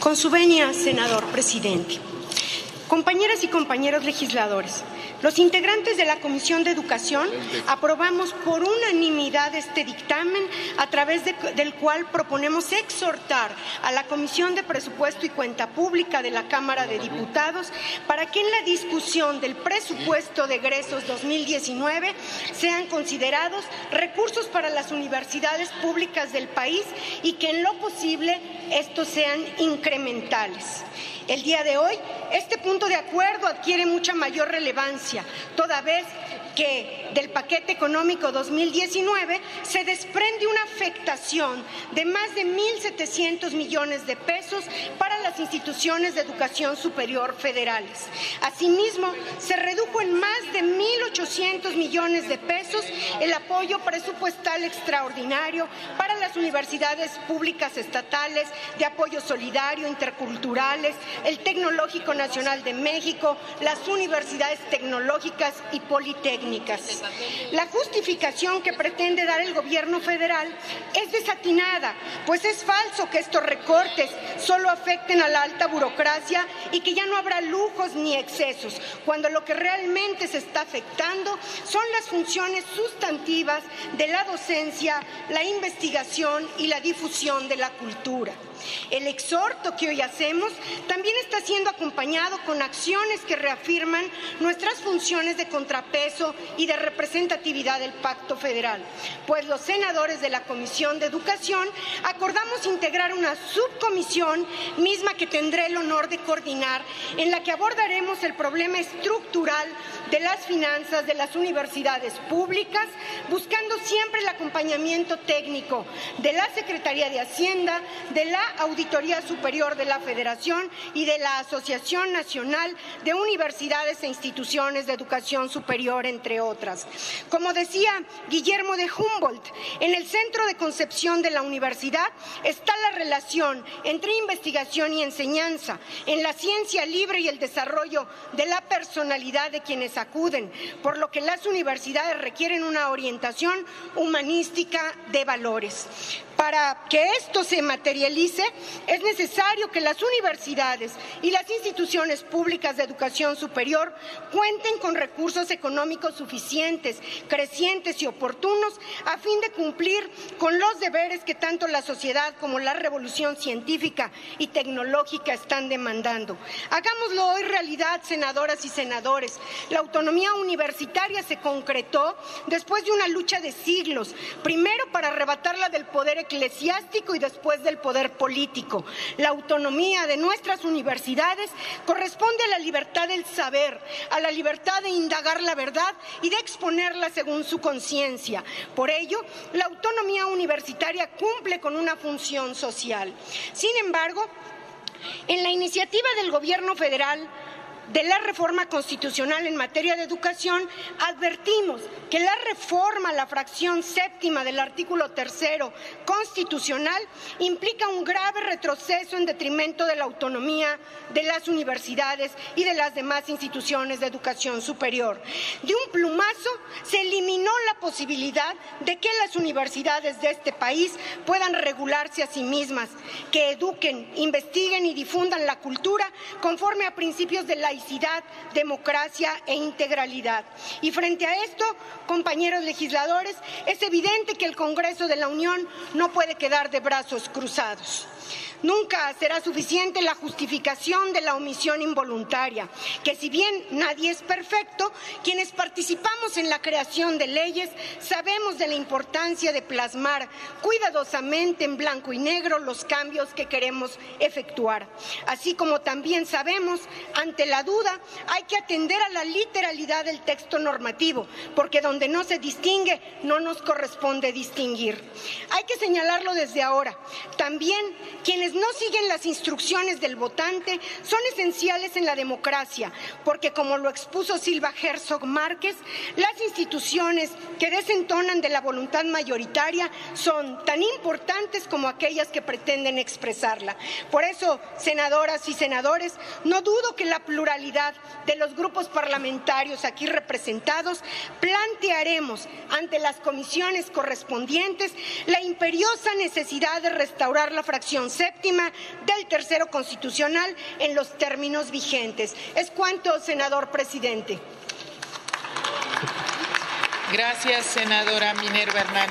Con su venia, senador presidente. Compañeras y compañeros legisladores, los integrantes de la Comisión de Educación aprobamos por unanimidad este dictamen a través del cual proponemos exhortar a la Comisión de Presupuesto y Cuenta Pública de la Cámara de Diputados para que en la discusión del presupuesto de egresos 2019 sean considerados recursos para las universidades públicas del país y que en lo posible estos sean incrementales. El día de hoy, este punto de acuerdo adquiere mucha mayor relevancia, toda vez que del paquete económico 2019 se desprende una afectación de más de 1.700 millones de pesos para las instituciones de educación superior federales. Asimismo, se redujo en más de 1.800 millones de pesos el apoyo presupuestal extraordinario para las universidades públicas estatales de apoyo solidario, interculturales, el Tecnológico Nacional de México, las universidades tecnológicas y politécnicas. La justificación que pretende dar el gobierno federal es desatinada, pues es falso que estos recortes solo afecten a la alta burocracia y que ya no habrá lujos ni excesos, cuando lo que realmente se está afectando son las funciones sustantivas de la docencia, la investigación y la difusión de la cultura. El exhorto que hoy hacemos también está siendo acompañado con acciones que reafirman nuestras funciones de contrapeso y de representatividad del Pacto Federal, pues los senadores de la Comisión de Educación acordamos integrar una subcomisión misma que tendré el honor de coordinar, en la que abordaremos el problema estructural de las finanzas de las universidades públicas, buscando siempre el acompañamiento técnico de la Secretaría de Hacienda, de la Auditoría Superior de la Federación y de la Asociación Nacional de Universidades e Instituciones de Educación Superior, entre otras. Como decía Guillermo de Humboldt, en el centro de concepción de la universidad está la relación entre investigación y enseñanza, en la ciencia libre y el desarrollo de la personalidad de quienes acuden, por lo que las universidades requieren una orientación humanística de valores. Para que esto se materialice, es necesario que las universidades y las instituciones públicas de educación superior cuenten con recursos económicos suficientes, crecientes y oportunos a fin de cumplir con los deberes que tanto la sociedad como la revolución científica y tecnológica están demandando. Hagámoslo hoy realidad, senadoras y senadores. La autonomía universitaria se concretó después de una lucha de siglos, primero para arrebatarla del poder eclesiástico y después del poder político. La autonomía de nuestras universidades corresponde a la libertad del saber, a la libertad de indagar la verdad y de exponerla según su conciencia. Por ello, la autonomía universitaria cumple con una función social. Sin embargo, en la iniciativa del Gobierno federal de la reforma constitucional en materia de educación, advertimos que la reforma a la fracción séptima del artículo 3º constitucional implica un grave retroceso en detrimento de la autonomía de las universidades y de las demás instituciones de educación superior. De un plumazo se eliminó la posibilidad de que las universidades de este país puedan regularse a sí mismas, que eduquen, investiguen y difundan la cultura conforme a principios de laicidad, democracia e integralidad. Y frente a esto, compañeros legisladores, es evidente que el Congreso de la Unión no puede quedar de brazos cruzados. Nunca será suficiente la justificación de la omisión involuntaria, que si bien nadie es perfecto, quienes participamos en la creación de leyes sabemos de la importancia de plasmar cuidadosamente en blanco y negro los cambios que queremos efectuar. Así como también sabemos, ante la duda, hay que atender a la literalidad del texto normativo, porque donde no se distingue, no nos corresponde distinguir. Hay que señalarlo desde ahora. También quienes no siguen las instrucciones del votante son esenciales en la democracia, porque como lo expuso Silva Herzog Márquez, las instituciones que desentonan de la voluntad mayoritaria son tan importantes como aquellas que pretenden expresarla. Por eso, senadoras y senadores, no dudo que la pluralidad de los grupos parlamentarios aquí representados plantearemos ante las comisiones correspondientes la imperiosa necesidad de restaurar la fracción séptima séptima del tercero constitucional en los términos vigentes. Es cuanto, senador presidente. Gracias, senadora Minerva Hernández.